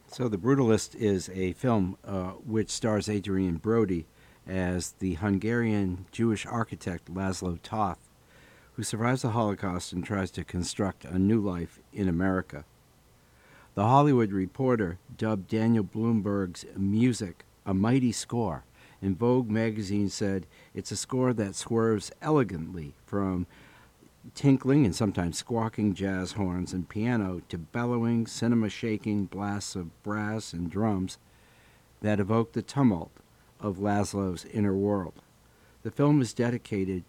So The Brutalist is a film which stars Adrian Brody as the Hungarian Jewish architect Laszlo Toth, who survives the Holocaust and tries to construct a new life in America. The Hollywood Reporter dubbed Daniel Blumberg's music a mighty score, and Vogue magazine said it's a score that swerves elegantly from tinkling and sometimes squawking jazz horns and piano to bellowing, cinema-shaking blasts of brass and drums that evoke the tumult of Laszlo's inner world. The film is dedicated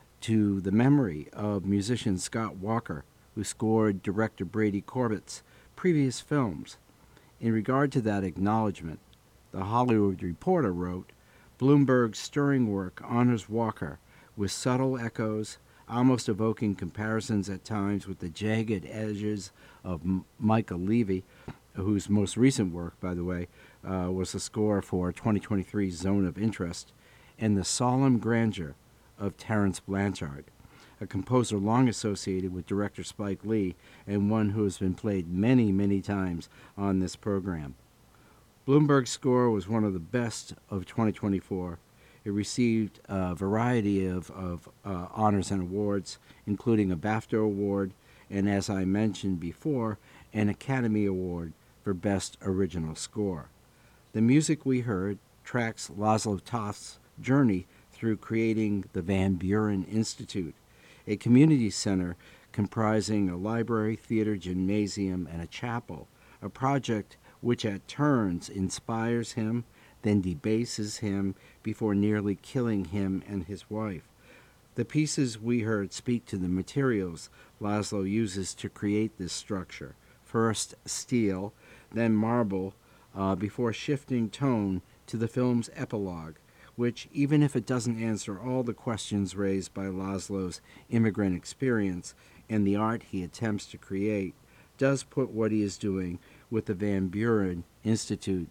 to the memory of musician Scott Walker, who scored director Brady Corbett's previous films. In regard to that acknowledgement, the Hollywood Reporter wrote, Blumberg's stirring work honors Walker with subtle echoes, almost evoking comparisons at times with the jagged edges of Michael Levy, whose most recent work, by the way, was the score for 2023's Zone of Interest, and the solemn grandeur of Terence Blanchard, a composer long associated with director Spike Lee and one who has been played many, many times on this program. Blumberg's score was one of the best of 2024. It received a variety of honors and awards, including a BAFTA award and, as I mentioned before, an Academy Award for Best Original Score. The music we heard tracks Laszlo Toth's journey through creating the Van Buren Institute, a community center comprising a library, theater, gymnasium, and a chapel, a project which at turns inspires him, then debases him before nearly killing him and his wife. The pieces we heard speak to the materials Laszlo uses to create this structure. First steel, then marble, before shifting tone to the film's epilogue, which, even if it doesn't answer all the questions raised by Laszlo's immigrant experience and the art he attempts to create, does put what he is doing with the Van Buren Institute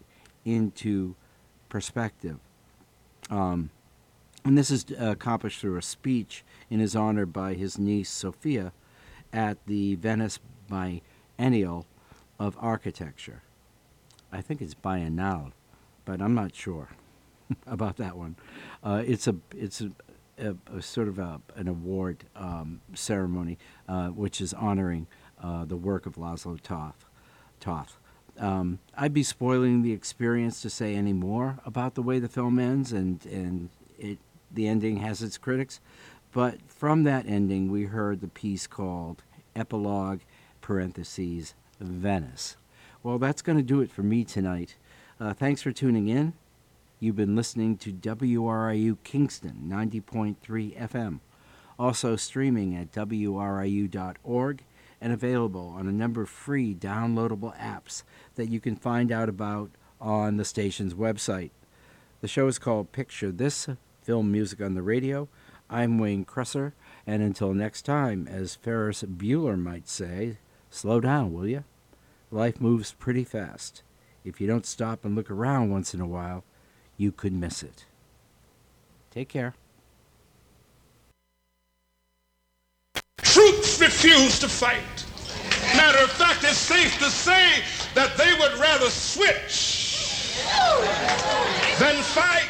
into perspective. And this is accomplished through a speech in his honor by his niece Sophia at the Venice Biennial of Architecture. I think it's biennale, but I'm not sure about that one. It's a sort of an award ceremony which is honoring the work of Laszlo Toth. I'd be spoiling the experience to say any more about the way the film ends, and the ending has its critics. But from that ending, we heard the piece called Epilogue, parentheses, Venice. Well, that's going to do it for me tonight. Thanks for tuning in. You've been listening to WRIU Kingston 90.3 FM, also streaming at WRIU.org and available on a number of free downloadable apps that you can find out about on the station's website. The show is called Picture This, Film Music on the Radio. I'm Wayne Cresser, and until next time, as Ferris Bueller might say, slow down, will you? Life moves pretty fast. If you don't stop and look around once in a while, you could miss it. Take care. Troops refuse to fight. Matter of fact, it's safe to say that they would rather switch than fight.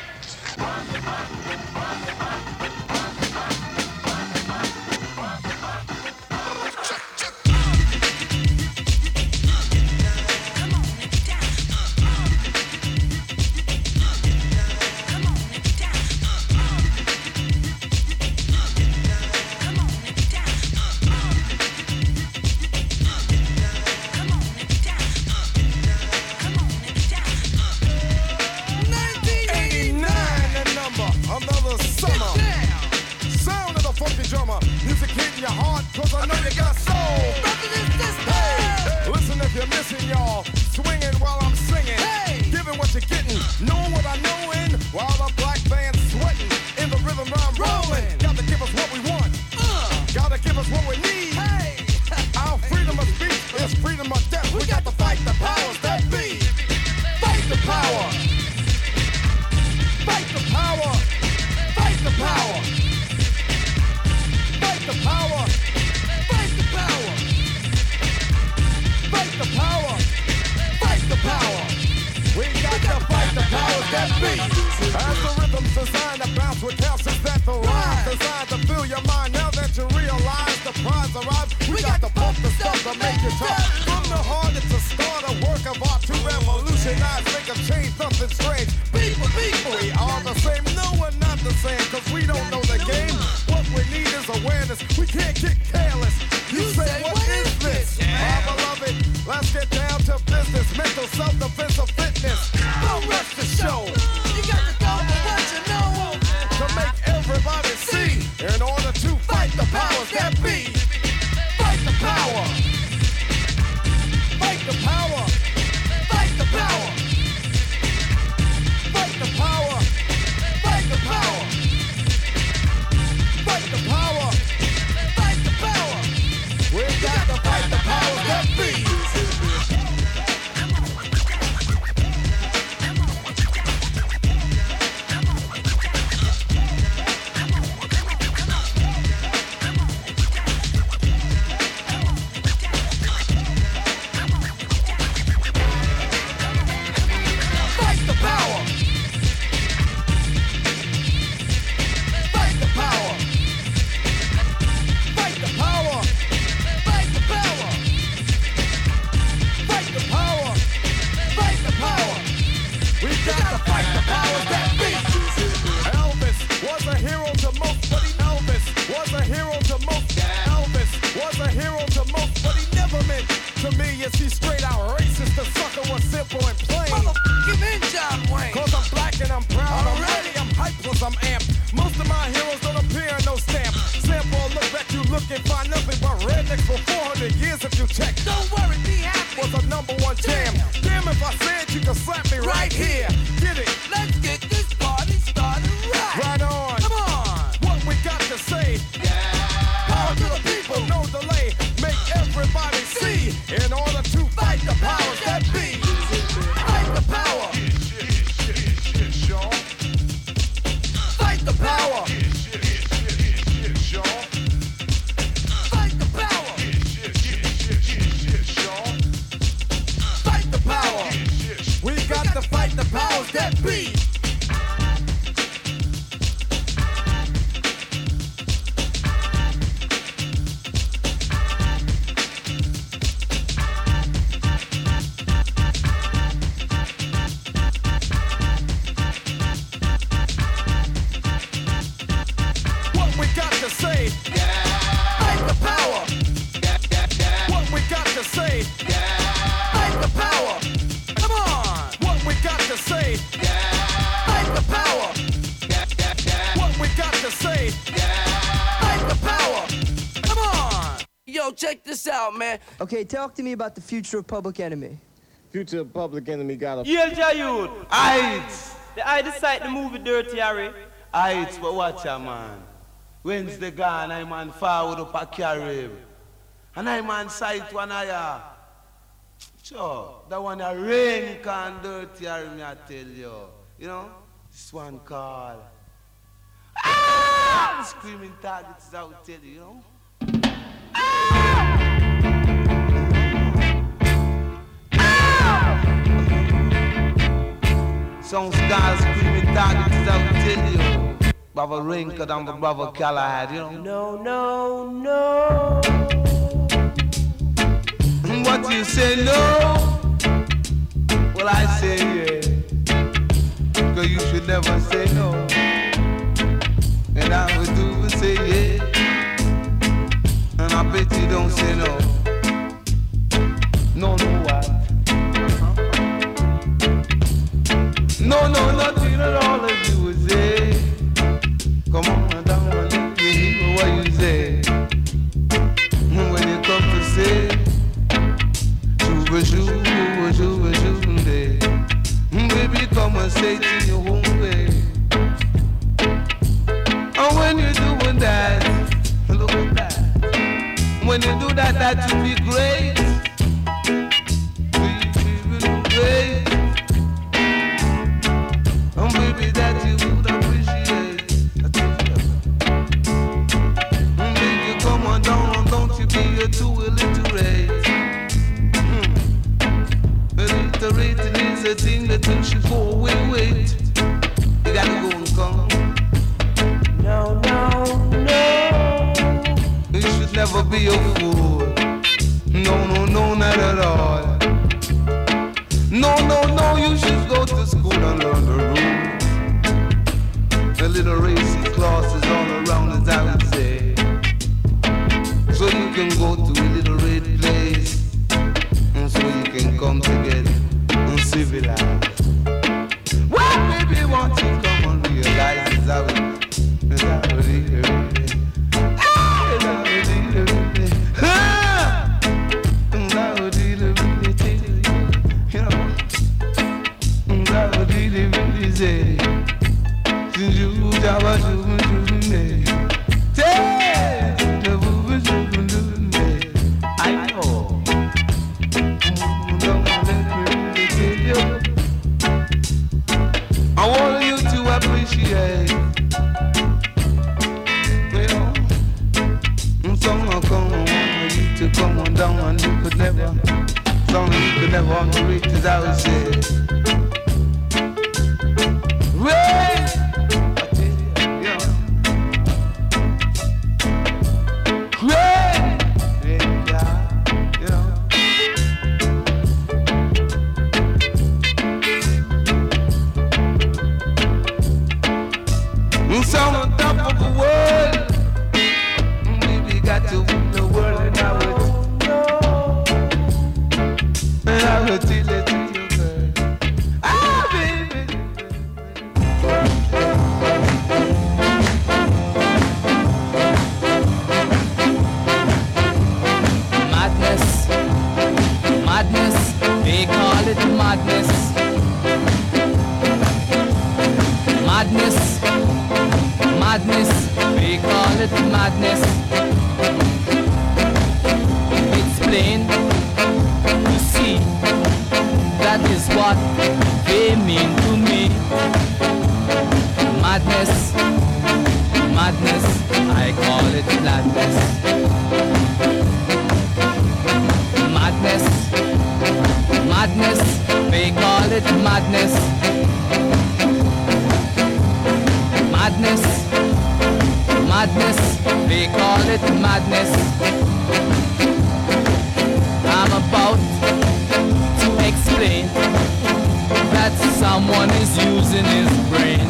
Cause I know you got soul. Hey, listen if you're missing, y'all. Swinging while I'm singing. Hey, giving what you're getting. Knowing what I know in. While the black band's sweating. In the rhythm I'm rolling. Gotta give us what we want. Gotta give us what we need. Hey, our freedom of speech is freedom of death. We got to fight the powers that be. Fight the power. Fight the power. Fight the power. Fight the power. Fight the guitar. From the heart, it's a start, a work of art to revolutionize, make a change, nothing strange. People, we are the same, no, we're not the same, cause we don't know the game. What we need is awareness, we can't get careless. You say, what is this? My beloved, let's get down to business. Mental self-defense of fitness. Don't rush the show. You got to go for what you know. To make everybody see. In order to fight the powers that be. Fight the power. Fight the power. Fight the power. Fight the power. Fight the power. Fight the power. Fight the power. We got to fight the powers that be. Okay, talk to me about the future of Public Enemy. Future of Public Enemy got a... Yale Jayud, Aids. I decide the movie Dirty Harry. Aids, but watch ya, man. Wednesday gone, I man forward up a carry. And I man sight one eye. Sure, that one a rain can Dirty Harry, me I tell you. You know, this one called... Ah! The screaming targets out, tell you, you know. Some scars screaming targets out, tell you. Brother Rinker and my brother Callahan, you know. No, no, no. What you say, no? Well, I say, yeah. Cause you should never say no. And I would do say, yeah. And I bet you don't say no. No, no, what? No, no, nothing at all as you would say. Come on down and let me hear what you say. When you come to say, Shuba, Shuba, Shuba, Shuba, day. Baby, come and say it in your own way. And when you're doing that, look at that. When you do that, that will be great. Will be great. And baby, that you would appreciate. And baby, come on down, don't you be too illiterate. Illiterating is a thing that you should go away with. You gotta go and come. No, no, no. You should never be a fool. No, no, no, you could never, something you could never want to reach, as I would say. Rain! I tell you, yeah. Rain! Rain, yeah, you know. It's on the top of the world. We got to win the world, and I will tell it to you, girl. Ah, baby. Madness, madness, they call it madness. Madness, madness, they call it madness. It's plain to see, that is what they mean to me. Madness, madness, I call it madness. Madness, madness, they call it madness. Madness, madness, they call it madness. I'm about to explain that someone is using his brain.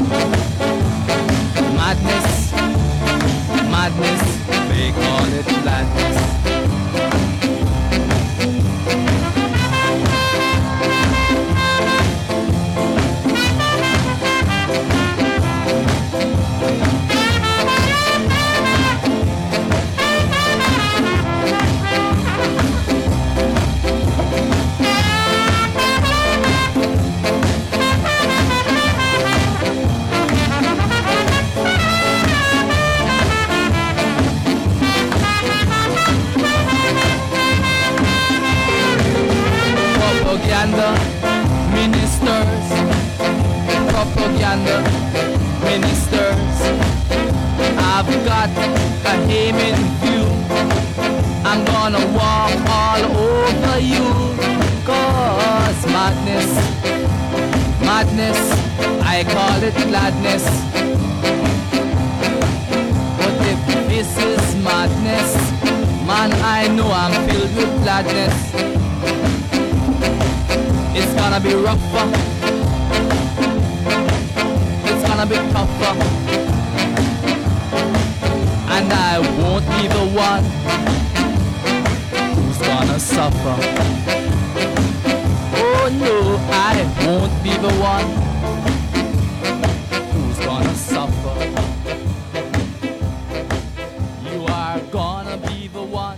Madness, madness, they call it madness. Propaganda ministers, propaganda ministers. I've got a aim in view. I'm gonna walk all over you. Cause madness, madness, I call it gladness. But if this is madness, man, I know I'm filled with gladness. It's gonna be rougher, it's gonna be tougher, and I won't be the one who's gonna suffer. Oh no, I won't be the one who's gonna suffer. You are gonna be the one.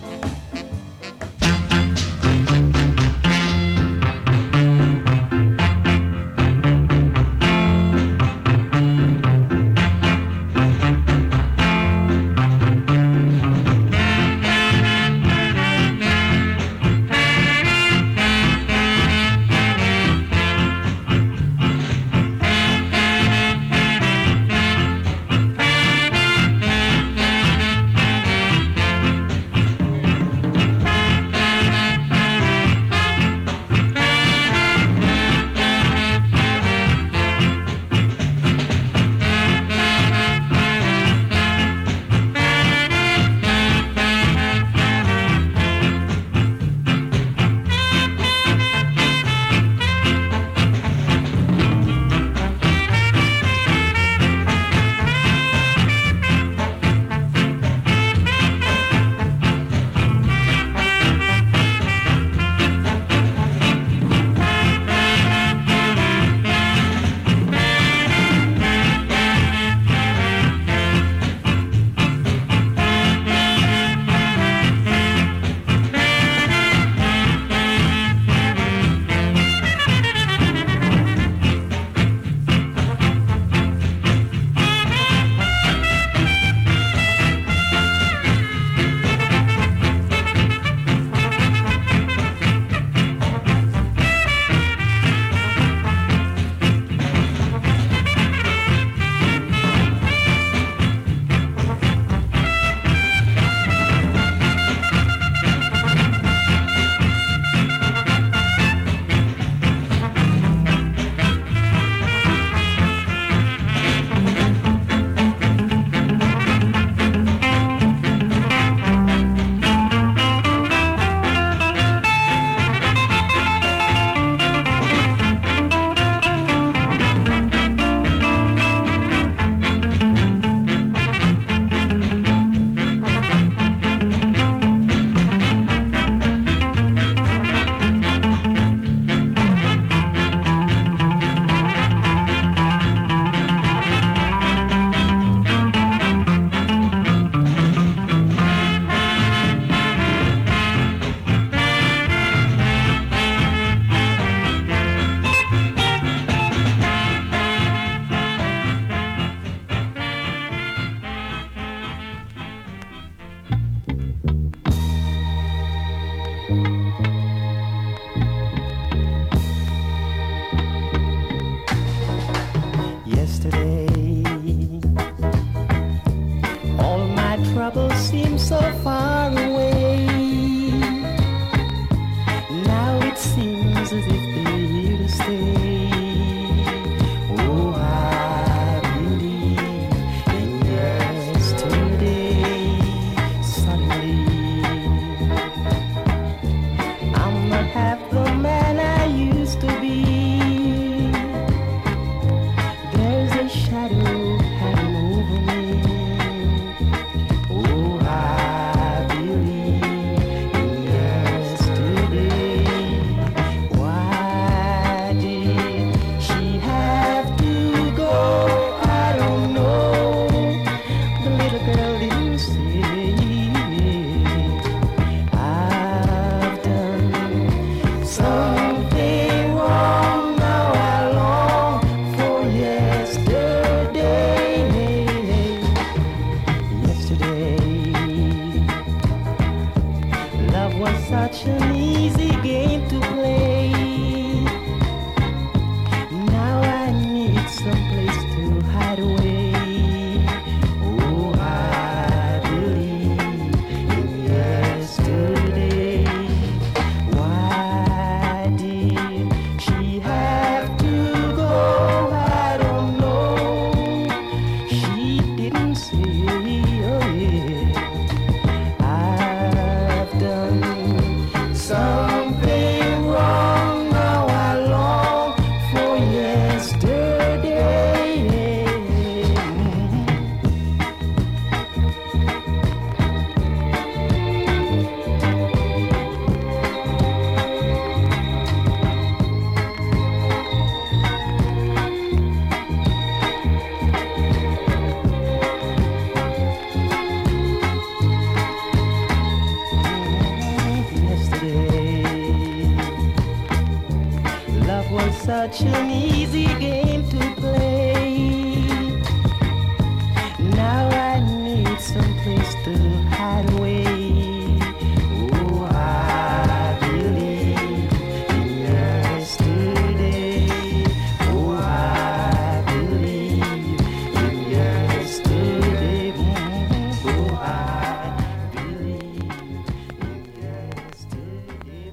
was such an easy game to play. Now I need some place to hide away. Oh, I believe in yesterday. Oh, I believe in yesterday. Oh, I believe in yesterday.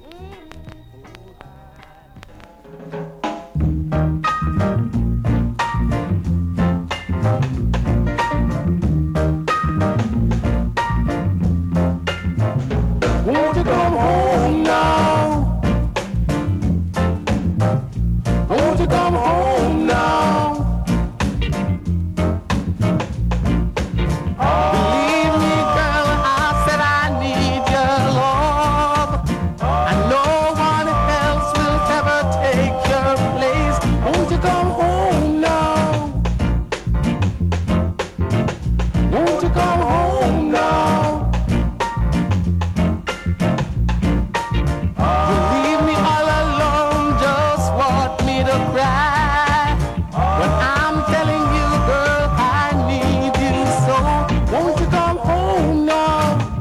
Won't you come home now? Won't you come home now? Believe me, girl, I said I need your love. And no one else will ever take your place. Won't you come home now? Won't you come home now? You leave me all alone, just want me to cry. When I'm telling you, girl, I need you so. Won't you come home now?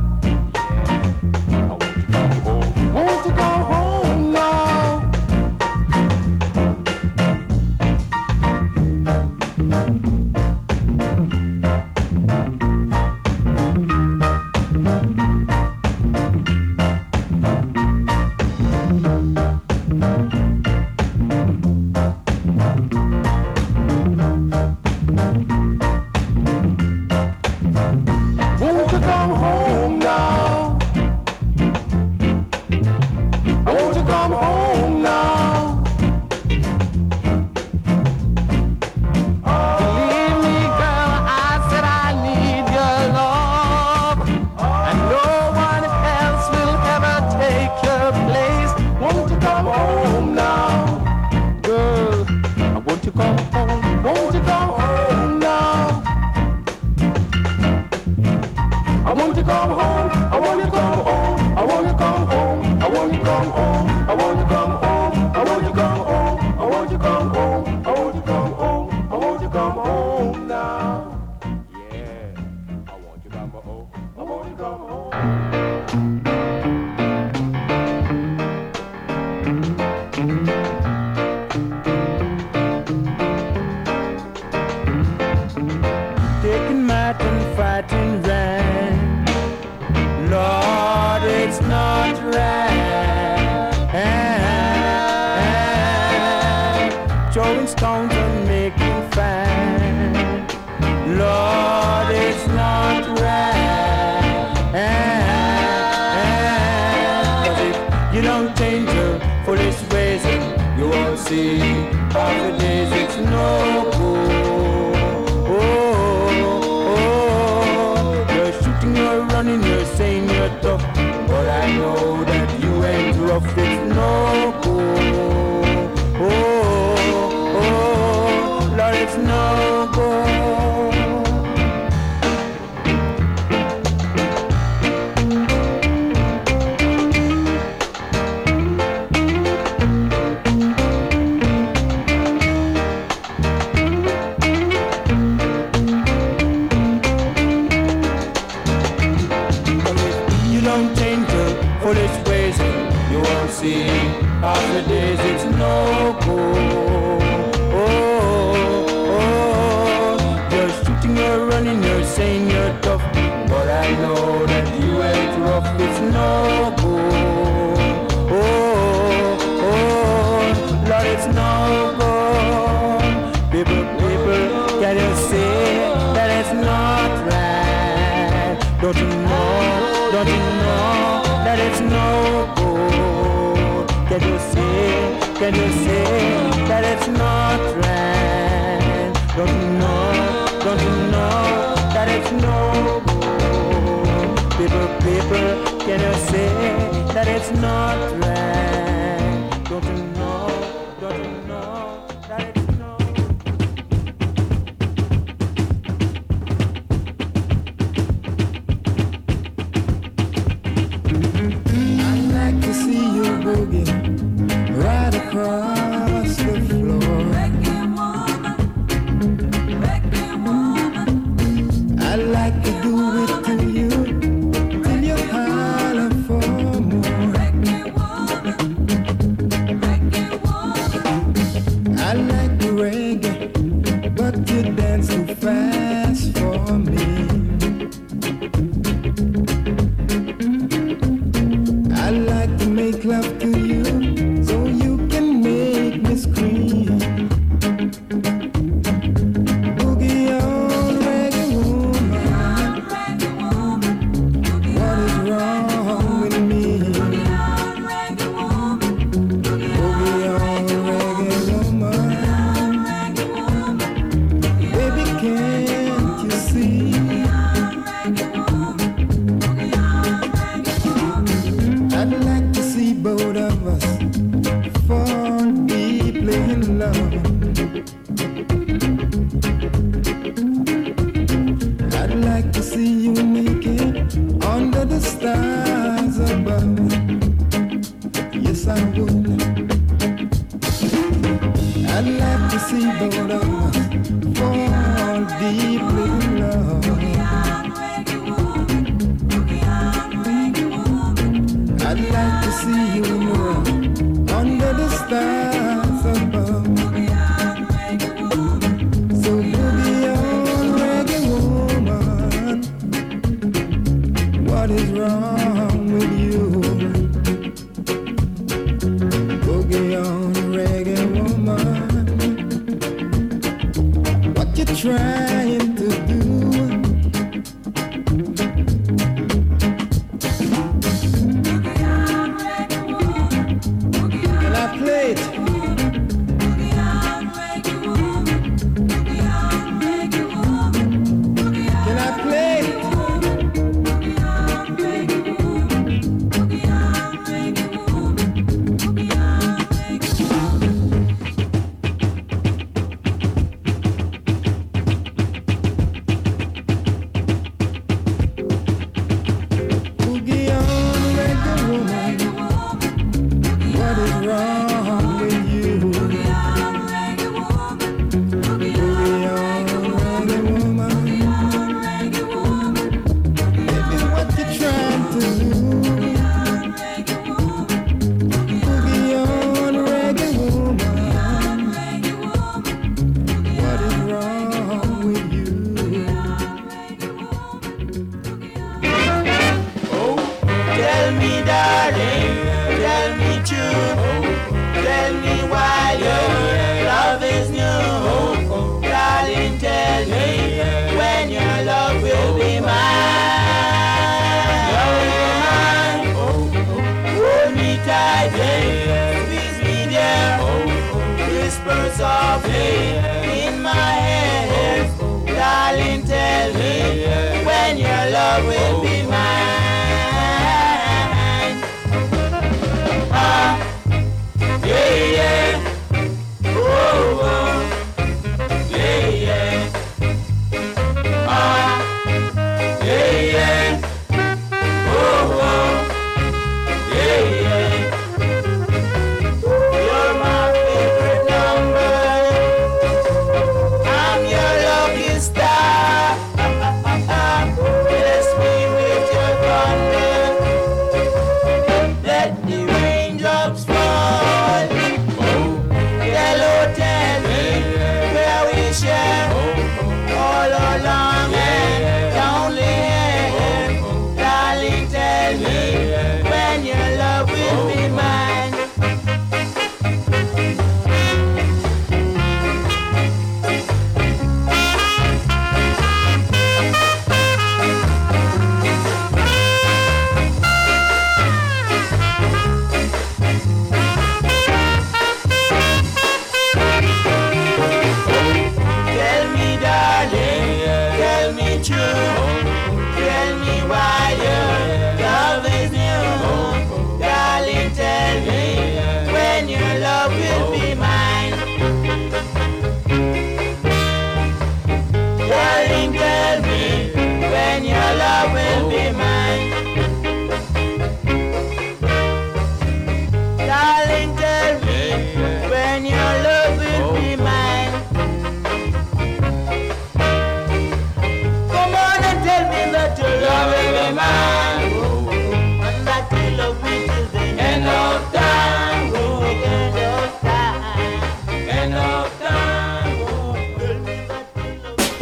Won't you come home now? Won't you come home now? Won't you come home now? Believe me, girl, I said I need your love. And no one else will ever take your place. Won't you come home now? Girl, won't you come home? Won't you come home now? I want you come home. I want you come home. I want you come home. I want you come home. I want you come home. I want you come home. I want you come home. I want you come home. I want you come home now. Yeah, I want you come home. I want you come home. Taking my turn fighting right. Lord, it's not right. Throwing stones and making fight. Lord, it's not right. 'Cause if you don't change your foolish ways, you won't see all the days it's no good. You're shooting, you're running, you're saying you're tough, but I know that you ain't rough, it's no good. Lord, it's no good. You don't change your foolish ways, you won't see all the days it's no good. You're shooting, you're running, you're saying you're tough, but I know that you ain't rough, it's no good. Lord, it's no good. People, can you see that it's not right? Don't you know that it's no good? Can you see that it's not right? Don't you know that it's no good? People, can you see that it's not right? Don't you know that it's no good? I'd like to see you boogie right across the us fall deeply in love. I'd like to see you naked under the stars above. Yes, I would. I'd like to see both of us fall deeply in love. I'd like to see you under the stars above. So boogie on, reggae woman, what is wrong with you? Boogie on, reggae woman, what you trying to do? Can I play it? Can I play it? Boogie on, reggae woman, what is wrong with you? Boogie on, reggae woman, baby, what you trying to do? Boogie on, reggae woman, what is wrong with you? Tell me, darling, tell me true. Tell me why your love is new. Darling, tell me when your love will be mine. Hold me tightly, squeeze me dear. Whisper softly in my head. Darling, tell me when your love will be mine. Yeah, yeah. Oh, oh. Yeah, yeah. Yeah, yeah. Oh, oh. Yeah, yeah. You're my favorite number. I'm your lucky star. Bless me with your thunder. Let the raindrops fall. Hello, tell me where we share all along and lonely hair. Darling, tell me when your love will be mine. Tell me, darling, tell me true. Tell me why your love is new. Darling, tell me when your love will be mine. Darling, tell me when your love will be mine. Darling, tell me when your love will be mine. Come on and tell me that your love will be mine. And that you love me till the end of time. End of time. End of time. Tell me that you love me.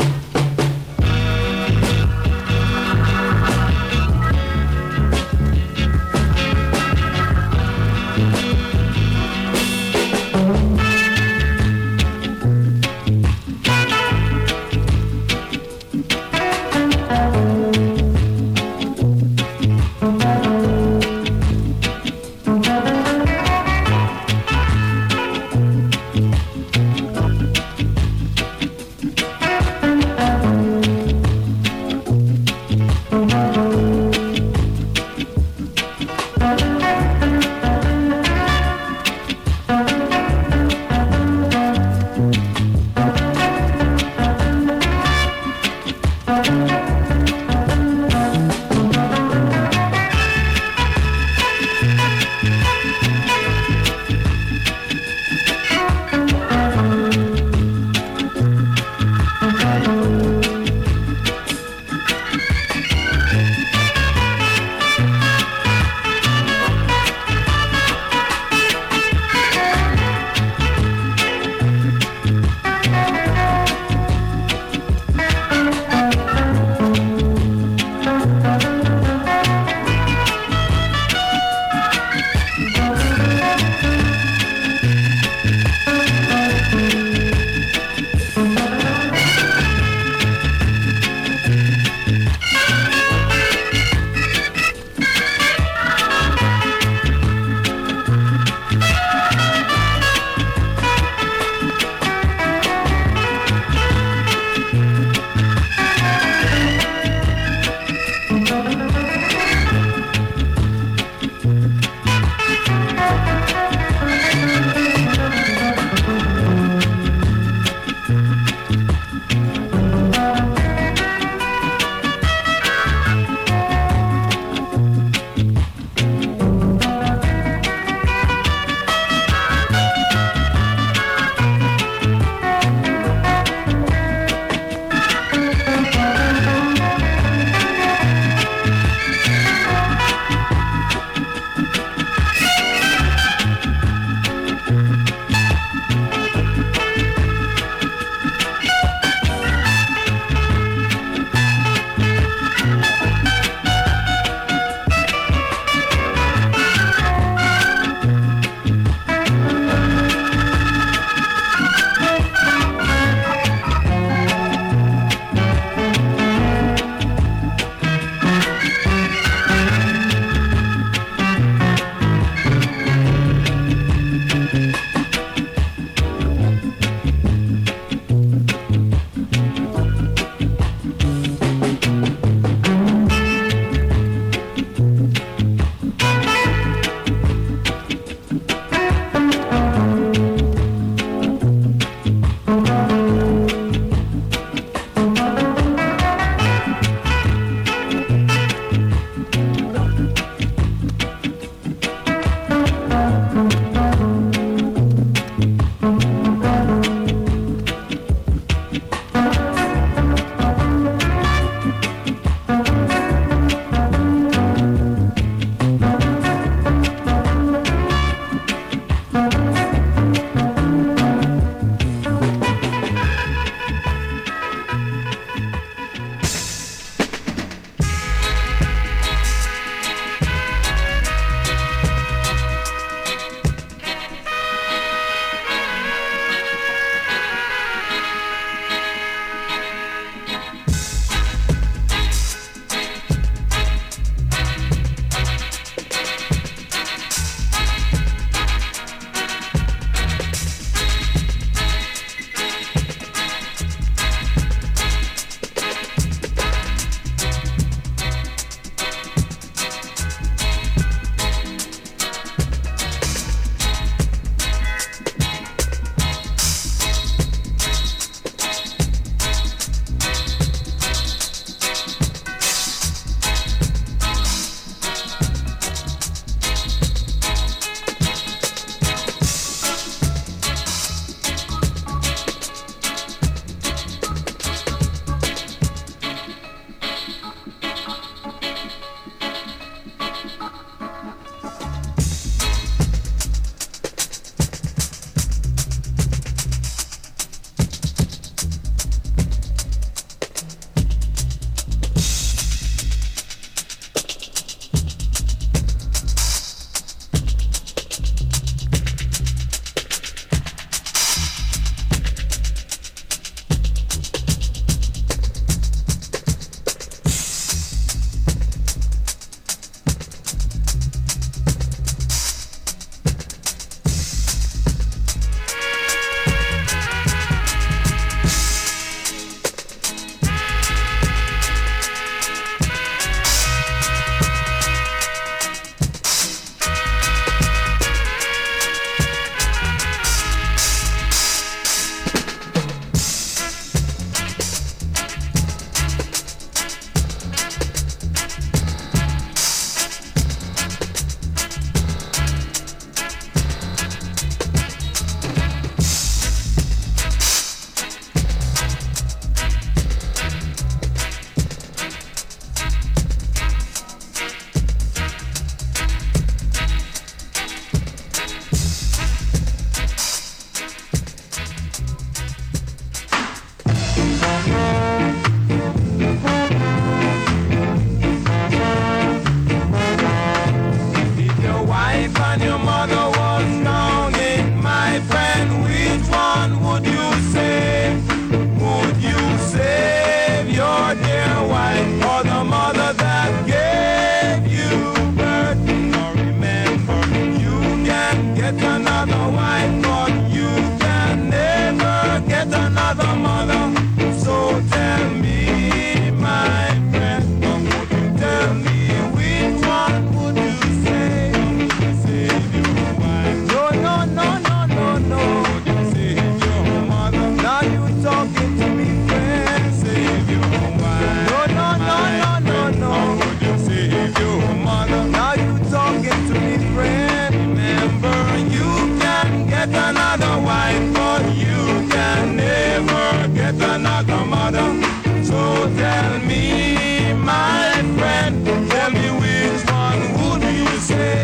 another wife, but you can never get another mother. So tell me, my friend, would you tell me which one would you say? Save your wife. No, no, no, no, no, no. Would you save your mother? Now you talking to me, friend. Save your wife. No, no, no, no, no, no. Would you save your mother? Now you talking to me, friend. Remember, you can get another wife, but you can never get another mother. So tell me, my friend, tell me which one would you say?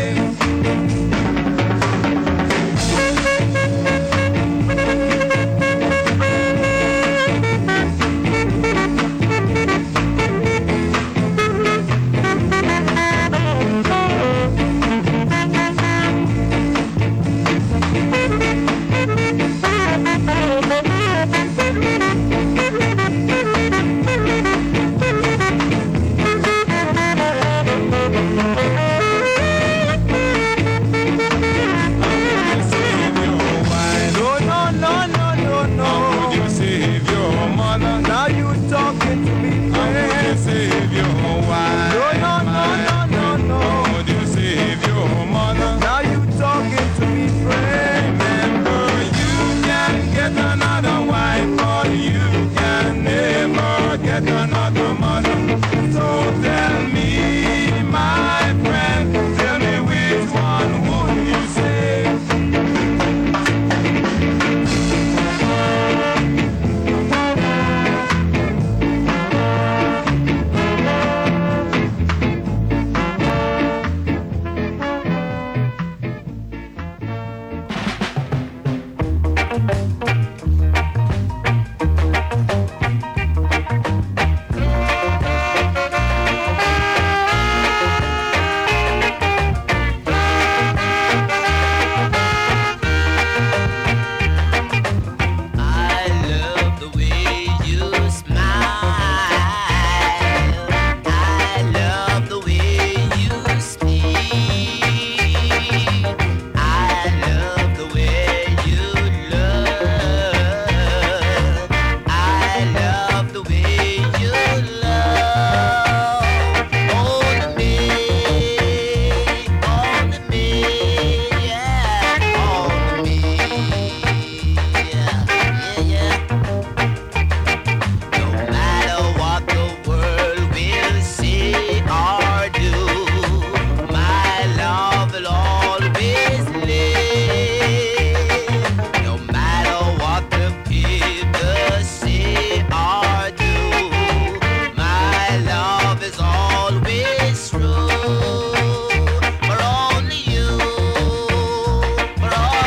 Another mother. So tell me, my friend, tell me which one would you say?